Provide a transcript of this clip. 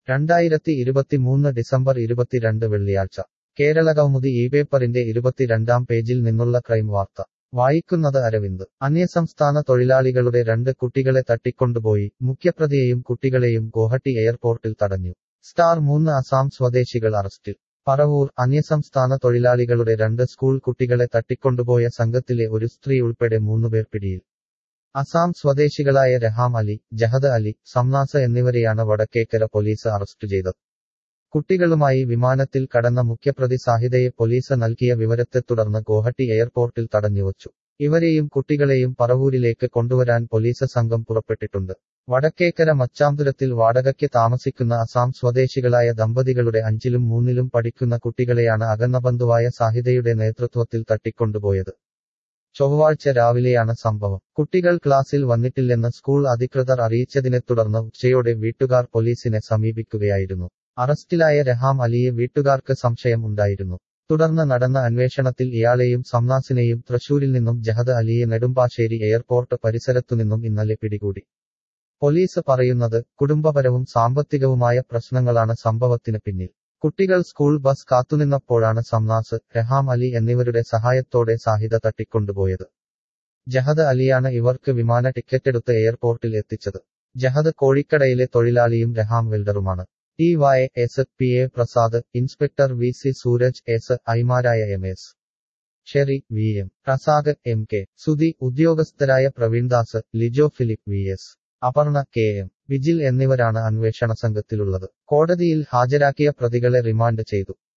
2023 December 22 വെള്ളിയാഴ്ച കേരളകൗമുദി ഇപേപ്പറിന്റെ 22-ാം പേജിൽ നിന്നുള്ള ക്രൈം വാർത്ത വായിക്കുന്നത് അരവിന്ദ്. അന്യസംസ്ഥാന തൊഴിലാളികളുടെ 2 കുട്ടികളെ തട്ടിക്കൊണ്ടുപോയി, മുഖ്യപ്രതിയെയും കുട്ടികളെയും ഗോഹട്ടി എയർപോർട്ടിൽ തടഞ്ഞു. സ്റ്റാർ 3 അസാം സ്വദേശികൾ അറസ്റ്റിൽ. പറവൂർ. അന്യസംസ്ഥാന തൊഴിലാളികളുടെ 2 സ്കൂൾ കുട്ടികളെ തട്ടിക്കൊണ്ടുപോയ സംഘത്തിലെ ഒരു സ്ത്രീ ഉൾപ്പെടെ 3 പേർ പിടിയിൽ. അസാം സ്വദേശികളായ രഹാം അലി, ജഹദ് അലി, സംനാസ് എന്നിവരെയാണ് വടക്കേക്കര പോലീസ് അറസ്റ്റ് ചെയ്തത്. കുട്ടികളുമായി വിമാനത്തിൽ കടന്ന മുഖ്യപ്രതി സാഹിദയെ പോലീസ് നൽകിയ വിവരത്തെ തുടർന്ന് ഗോഹട്ടി എയർപോർട്ടിൽ തടഞ്ഞുവച്ചു. ഇവരെയും കുട്ടികളെയും പറവൂരിലേക്ക് കൊണ്ടുവരാൻ പോലീസ് സംഘം പുറപ്പെട്ടിട്ടുണ്ട്. വടക്കേക്കര മച്ചാംതുരത്തിൽ വാടകയ്ക്ക് താമസിക്കുന്ന അസാം സ്വദേശികളായ ദമ്പതികളുടെ 5ലും 3ലും പഠിക്കുന്ന കുട്ടികളെയാണ് അകന്ന ബന്ധുവായ സാഹിദയുടെ നേതൃത്വത്തിൽ തട്ടിക്കൊണ്ടുപോയത്. ചൊവ്വാഴ്ച രാവിലെയാണ് സംഭവം. കുട്ടികൾ ക്ലാസിൽ വന്നിട്ടില്ലെന്ന് സ്കൂൾ അധികൃതർ അറിയിച്ചതിനെ തുടർന്ന് ഉച്ചയോടെ വീട്ടുകാർ പോലീസിനെ സമീപിക്കുകയായിരുന്നു. അറസ്റ്റിലായ രഹാം അലിയെ വീട്ടുകാർക്ക് സംശയം ഉണ്ടായിരുന്നു. തുടർന്ന് നടന്ന അന്വേഷണത്തിൽ ഇയാളെയും സംനാസിനെയും തൃശൂരിൽ നിന്നും ജഹദ് അലിയെ നെടുമ്പാശ്ശേരി എയർപോർട്ട് പരിസരത്തുനിന്നും ഇന്നലെ പിടികൂടി. പോലീസ് പറയുന്നത്, കുടുംബപരവും സാമ്പത്തികവുമായ പ്രശ്നങ്ങളാണ് സംഭവത്തിന് പിന്നിൽ. കുട്ടികൾ സ്കൂൾ ബസ് കാത്തുനിന്നപ്പോഴാണ് സംനാസ്, രഹാം അലി എന്നിവരുടെ സഹായത്തോടെ സാഹിദ തട്ടിക്കൊണ്ടുപോയത്. ജഹദ് അലിയാണ് ഇവർക്ക് വിമാന ടിക്കറ്റെടുത്ത് എയർപോർട്ടിൽ എത്തിച്ചത്. ജഹദ് കോഴിക്കടയിലെ തൊഴിലാളിയും രഹാം വെൽഡറുമാണ്. DYS PA Prasad, inspector VC Sooraj, SI മാരായ MS Sherry, VM Razak, MK Sudhi, ഉദ്യോഗസ്ഥരായ പ്രവീൺദാസ്, ലിജോ ഫിലിപ്പ്, VS അപർണ, KM വിജിൽ എന്നിവരാണ് അന്വേഷണ സംഘത്തിലുള്ളത്. കോടതിയിൽ ഹാജരാക്കിയ പ്രതികളെ റിമാൻഡ് ചെയ്തു.